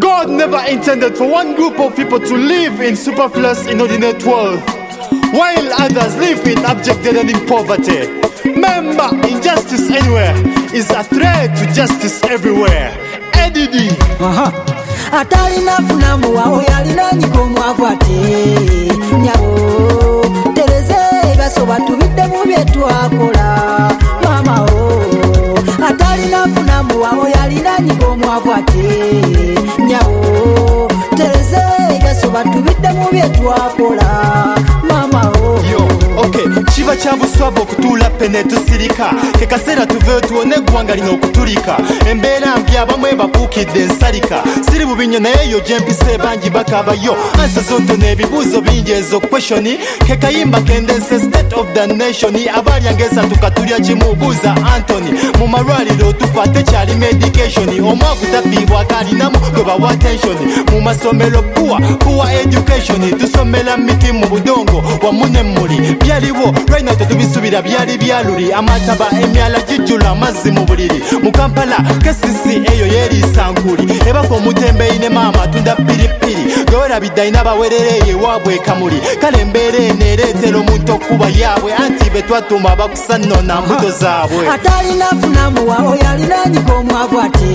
God never intended for one group of people to live in superfluous inordinate wealth, while others live in abject deadening poverty. Remember, injustice anywhere is a threat to justice everywhere. Eddie. Atalina funamu wa oyalina nyikomwavu ate nyabo tereze gasoba tubidde mu byetwakola mama o. Atalina funamu wa oyalina nyikomwavu ate nyabo tereze gasoba tubidde mu byetwakola mama o. Yo, okay, chiba cha buswabo okutula pene tusirika ke kasera tuve tuone gwanga lino okutulika embeera mbi abamwe bapuukidde ensalika siri bubinyo naye yo gyempise bangi bakabayo ansa zonto n'ebibuuzo bingi ezo questioni ke kayimba kendense state of the nation abalyangeesa tukatulya kimu buuza Anthony mu malwaliro tufa tekyali medication omwavu tafiibwa kalinamu gwe bawa attention mu masomero poor education tusomera miti mu budongo wamu n'emmuli byaliwo right now tetubisubira byali byaluli amataba emyala gijjula amazzi mu buliri mu Kampala kesisi eyo yeeriisa nkuli ebako omutembeeyi ne maama tunda piripiri gewerabidde alina abawerereye waabwe kamuli kale embeera eno ereetera omuntu okuba yaabwe anti be twatuma bakusanona mbuto zaabwe. Atalina funamu wa oyalinaanyika omwavu ate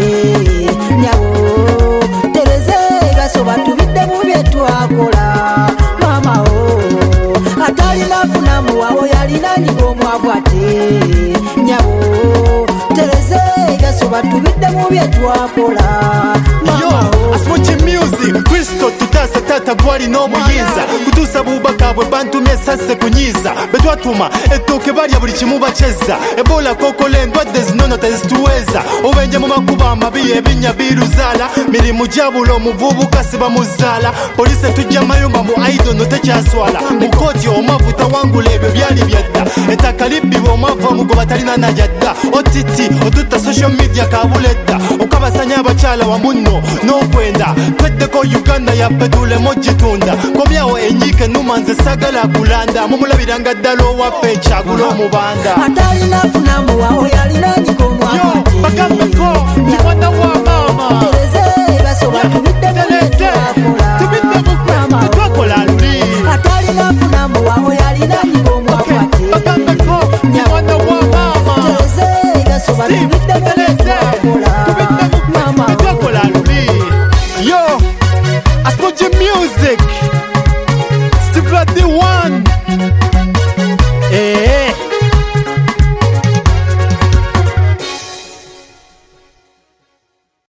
nyawo tereze gasoba tubidde mu byetwakola mama o. Atalina funamu wa oyalinaanyika omwavu ate nyawo tereze gasoba tubidde mu byetwakola mama o. Asmochi music Kristo tutasa tata gwali n'omuyinza kutuusa bubaka bwe bantumye sase kunyiza betwatuma ettooke balya buli kimu bakyezza ebola kokola endwadde zinono tezituweeza obenje mu makuba amabi ebinnya biruzaala mirimu gyabula omuvubuka sibamuzaala poliisi etujja mayumba mu aidono tekyaswala mu kooti omwavu tawangula ebyo byali byadda ettaka libbibwa omwavu omugoba talina najadda otiti otutta social media kabuledda okabasanya abakyala wamunno n'okwenda tweddeko Uganda yaffe tulemu gitunda komyawo enyiike numa nze sagala kulanda mumulabiranga ddala owaffe ekyagula omubanda. Atalina funamu wa oyalinaanyika omwavu ate bakambeko mwana wa